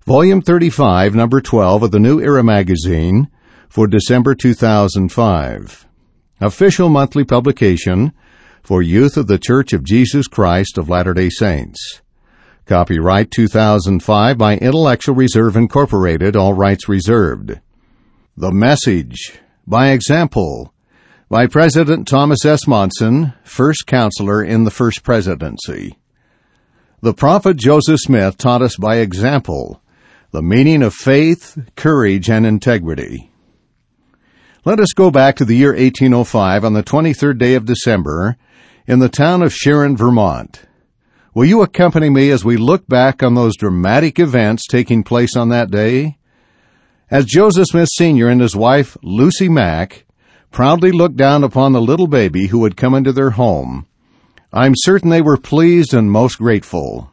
Volume 35, Number 12 of the New Era magazine for December 2005. Official monthly publication for youth of the Church of Jesus Christ of Latter-day Saints. Copyright 2005 by Intellectual Reserve Incorporated, all rights reserved. The Message, by Example, by President Thomas S. Monson, First Counselor in the First Presidency. The prophet Joseph Smith taught us by example the meaning of faith, courage, and integrity. Let us go back to the year 1805 on the 23rd day of December in the town of Sharon, Vermont. Will you accompany me as we look back on those dramatic events taking place on that day? As Joseph Smith Sr. and his wife, Lucy Mack, proudly looked down upon the little baby who had come into their home, I'm certain they were pleased and most grateful.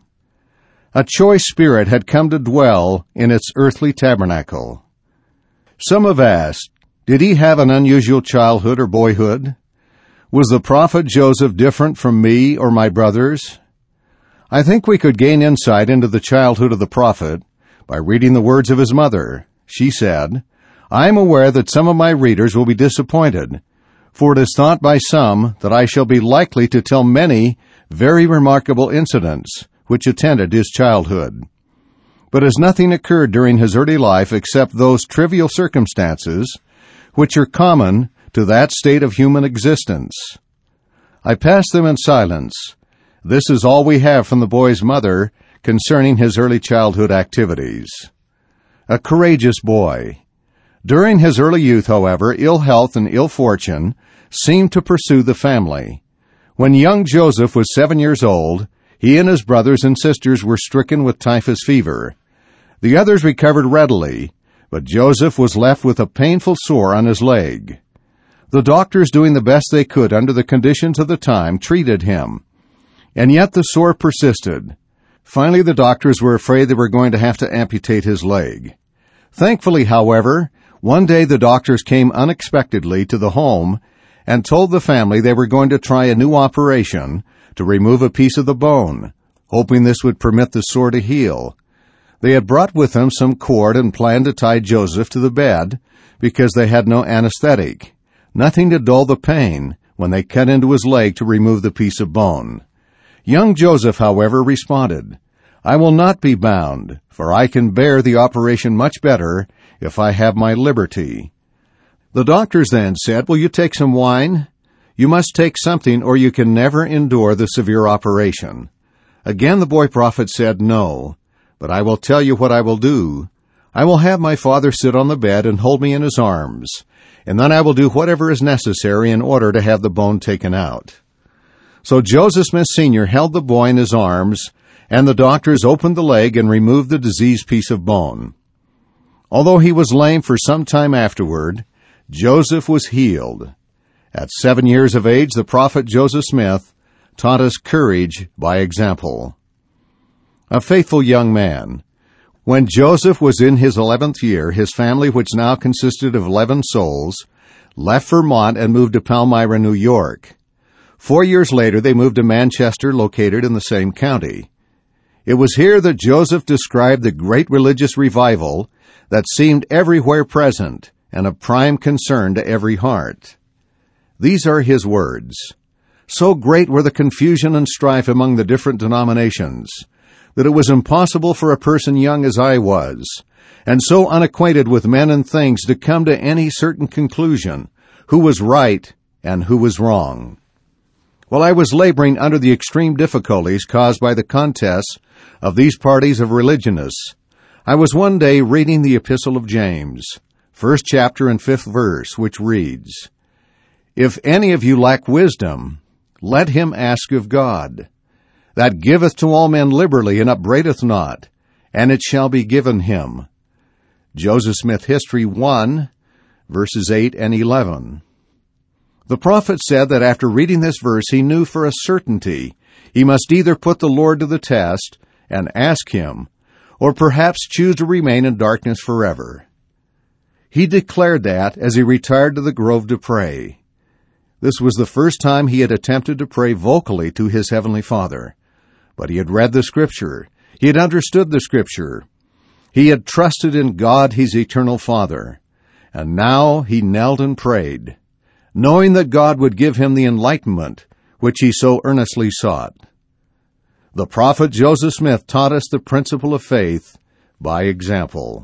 A choice spirit had come to dwell in its earthly tabernacle. Some have asked, did he have an unusual childhood or boyhood? Was the prophet Joseph different from me or my brothers? I think we could gain insight into the childhood of the prophet by reading the words of his mother. She said, I am aware that some of my readers will be disappointed, for it is thought by some that I shall be likely to tell many very remarkable incidents which attended his childhood. But as nothing occurred during his early life except those trivial circumstances which are common to that state of human existence, I pass them in silence. This is all we have from the boy's mother concerning his early childhood activities. A courageous boy. During his early youth, however, ill health and ill fortune seemed to pursue the family. When young Joseph was 7 years old, he and his brothers and sisters were stricken with typhus fever. The others recovered readily, but Joseph was left with a painful sore on his leg. The doctors, doing the best they could under the conditions of the time, treated him, and yet the sore persisted. Finally, the doctors were afraid they were going to have to amputate his leg. Thankfully, however, one day the doctors came unexpectedly to the home and told the family they were going to try a new operation to remove a piece of the bone, hoping this would permit the sore to heal. They had brought with them some cord and planned to tie Joseph to the bed because they had no anesthetic, nothing to dull the pain when they cut into his leg to remove the piece of bone. Young Joseph, however, responded, I will not be bound, for I can bear the operation much better if I have my liberty. The doctors then said, will you take some wine? You must take something or you can never endure the severe operation. Again the boy prophet said, no, but I will tell you what I will do. I will have my father sit on the bed and hold me in his arms, and then I will do whatever is necessary in order to have the bone taken out. So Joseph Smith Sr. held the boy in his arms, and the doctors opened the leg and removed the diseased piece of bone. Although he was lame for some time afterward, Joseph was healed. At 7 years of age, the prophet Joseph Smith taught us courage by example. A faithful young man. When Joseph was in his 11th year, his family, which now consisted of 11 souls, left Vermont and moved to Palmyra, New York. 4 years later, they moved to Manchester, located in the same county. It was here that Joseph described the great religious revival that seemed everywhere present and of prime concern to every heart. These are his words. So great were the confusion and strife among the different denominations that it was impossible for a person young as I was, and so unacquainted with men and things, to come to any certain conclusion, who was right and who was wrong. While I was laboring under the extreme difficulties caused by the contests of these parties of religionists, I was one day reading the Epistle of James, 1st chapter and 5th verse, which reads, If any of you lack wisdom, let him ask of God, that giveth to all men liberally and upbraideth not, and it shall be given him. Joseph Smith History 1, verses 8 and 11. The prophet said that after reading this verse he knew for a certainty he must either put the Lord to the test and ask him, or perhaps choose to remain in darkness forever. He declared that as he retired to the grove to pray. This was the first time he had attempted to pray vocally to his Heavenly Father. But he had read the Scripture. He had understood the Scripture. He had trusted in God, his eternal Father, and now he knelt and prayed, knowing that God would give him the enlightenment which he so earnestly sought. The prophet Joseph Smith taught us the principle of faith by example.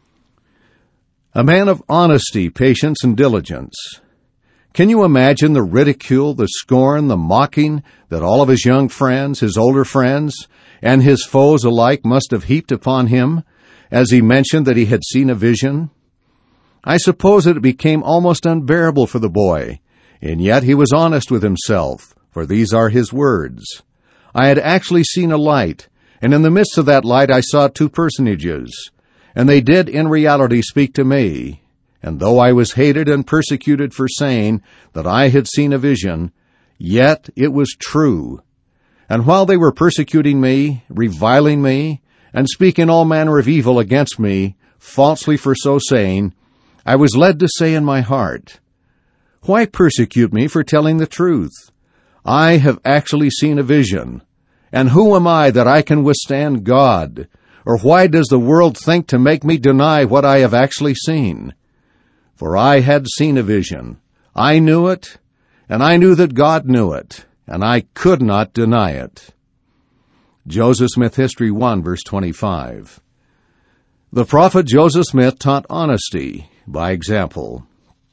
A man of honesty, patience, and diligence. Can you imagine the ridicule, the scorn, the mocking that all of his young friends, his older friends, and his foes alike must have heaped upon him as he mentioned that he had seen a vision? I suppose that it became almost unbearable for the boy, and yet he was honest with himself, for these are his words. I had actually seen a light, and in the midst of that light I saw two personages, and they did in reality speak to me. And though I was hated and persecuted for saying that I had seen a vision, yet it was true. And while they were persecuting me, reviling me, and speaking all manner of evil against me, falsely for so saying, I was led to say in my heart, why persecute me for telling the truth? I have actually seen a vision. And who am I that I can withstand God? Or why does the world think to make me deny what I have actually seen? For I had seen a vision. I knew it, and I knew that God knew it, and I could not deny it. Joseph Smith History 1, verse 25. The prophet Joseph Smith taught honesty by example.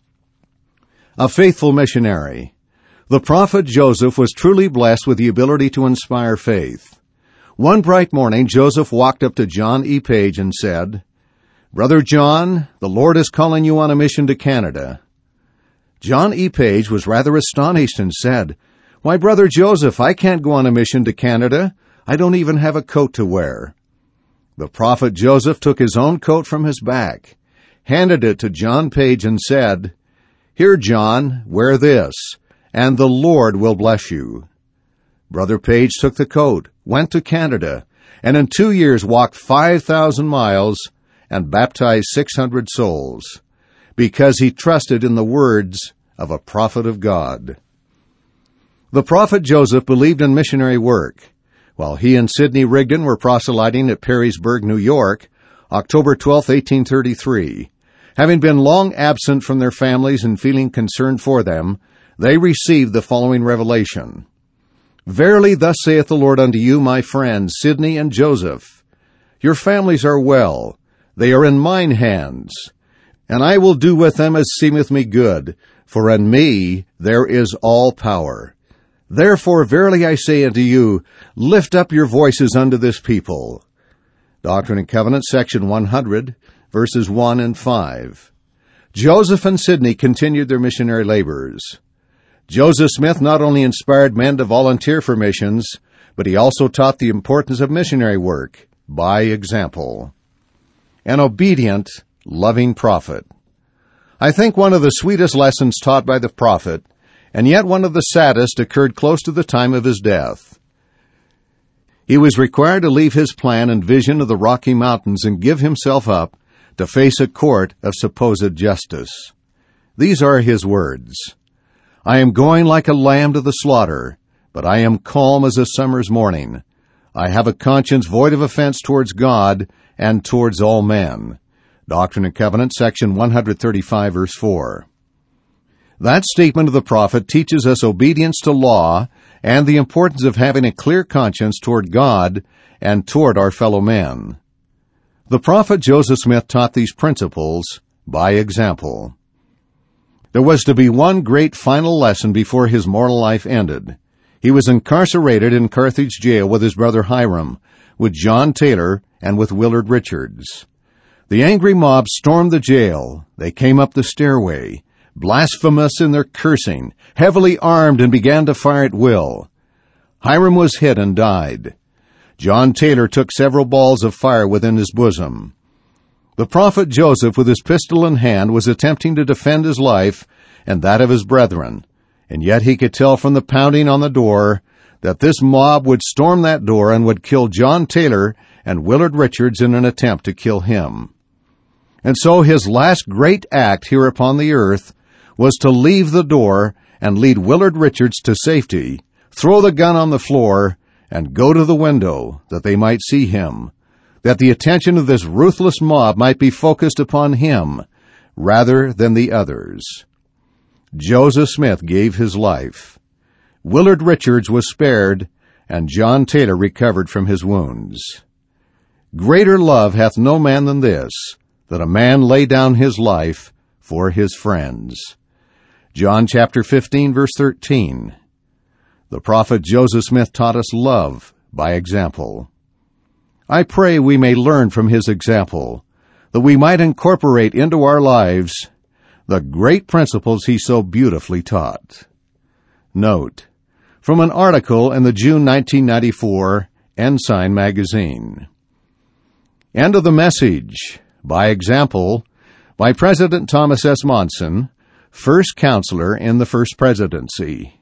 A faithful missionary. The prophet Joseph was truly blessed with the ability to inspire faith. One bright morning, Joseph walked up to John E. Page and said, Brother John, the Lord is calling you on a mission to Canada. John E. Page was rather astonished and said, Why, Brother Joseph, I can't go on a mission to Canada. I don't even have a coat to wear. The prophet Joseph took his own coat from his back, handed it to John Page and said, Here, John, wear this, and the Lord will bless you. Brother Page took the coat, went to Canada, and in 2 years walked 5,000 miles and baptized 600 souls, because he trusted in the words of a prophet of God. The prophet Joseph believed in missionary work. While he and Sidney Rigdon were proselyting at Perrysburg, New York, October 12, 1833, having been long absent from their families and feeling concerned for them, they received the following revelation. Verily thus saith the Lord unto you, my friends, Sidney and Joseph, your families are well. They are in mine hands, and I will do with them as seemeth me good, for in me there is all power. Therefore verily I say unto you, lift up your voices unto this people. Doctrine and Covenants, section 100, verses 1 and 5. Joseph and Sidney continued their missionary labors. Joseph Smith not only inspired men to volunteer for missions, but he also taught the importance of missionary work by example. An obedient, loving prophet. I think one of the sweetest lessons taught by the prophet, and yet one of the saddest, occurred close to the time of his death. He was required to leave his plan and vision of the Rocky Mountains and give himself up to face a court of supposed justice. These are his words. I am going like a lamb to the slaughter, but I am calm as a summer's morning. I have a conscience void of offense towards God and towards all men. Doctrine and Covenants, section 135, verse 4. That statement of the prophet teaches us obedience to law and the importance of having a clear conscience toward God and toward our fellow men. The prophet Joseph Smith taught these principles by example. There was to be one great final lesson before his mortal life ended. He was incarcerated in Carthage jail with his brother Hiram, with John Taylor, and with Willard Richards. The angry mob stormed the jail. They came up the stairway, blasphemous in their cursing, heavily armed, and began to fire at will. Hiram was hit and died. John Taylor took several balls of fire within his bosom. The prophet Joseph, with his pistol in hand, was attempting to defend his life and that of his brethren, and yet he could tell from the pounding on the door that this mob would storm that door and would kill John Taylor and Willard Richards in an attempt to kill him. And so his last great act here upon the earth was to leave the door and lead Willard Richards to safety, throw the gun on the floor, and go to the window that they might see him. that the attention of this ruthless mob might be focused upon him rather than the others. Joseph Smith gave his life. Willard Richards was spared, and John Taylor recovered from his wounds. Greater love hath no man than this, that a man lay down his life for his friends. John chapter 15, verse 13. The prophet Joseph Smith taught us love by example. I pray we may learn from his example, that we might incorporate into our lives the great principles he so beautifully taught. Note, from an article in the June 1994 Ensign magazine. End of the message, by example, by President Thomas S. Monson, first counselor in the First Presidency.